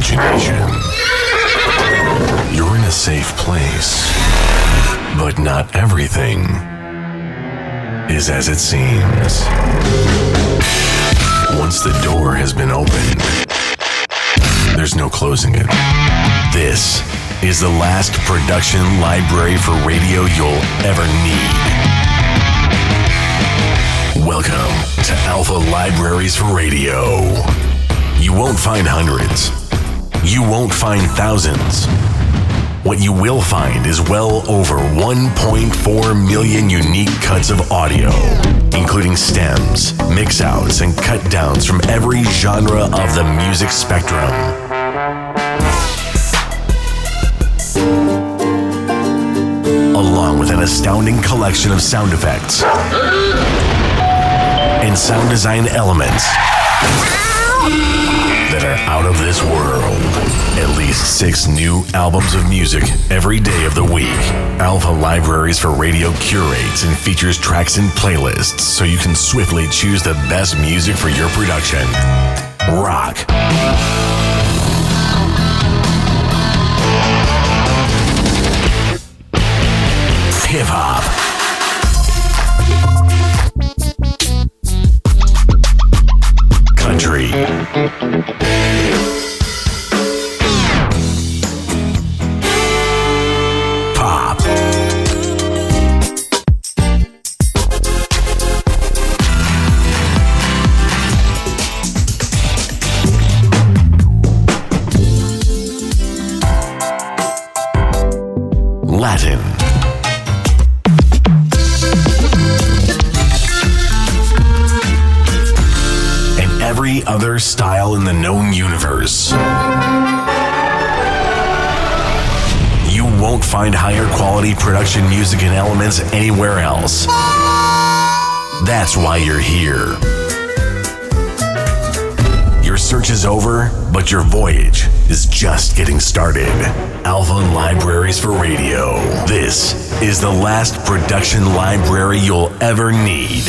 imagination. You're in a safe place, but not everything is as it seems. Once the door has been opened, there's no closing it. This is the last production library for radio you'll ever need. Welcome to Alpha Libraries for Radio. You won't find hundreds. You won't find thousands. What you will find is well over 1.4 million unique cuts of audio, including stems, mix-outs, and cut-downs from every genre of the music spectrum. Along with an astounding collection of sound effects and sound design elements that are out of this world. At least 6 new albums of music every day of the week. Alpha Libraries for Radio curates and features tracks and playlists so you can swiftly choose the best music for your production. Rock, hip-hop, country, pop, Latin, and every other style in the known universe. You won't find higher quality production music and elements anywhere else. That's why you're here. Your search is over, but your voyage is just getting started. Alpha Libraries for Radio. This is the last production library you'll ever need.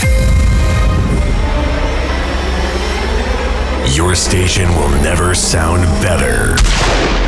Your station will never sound better.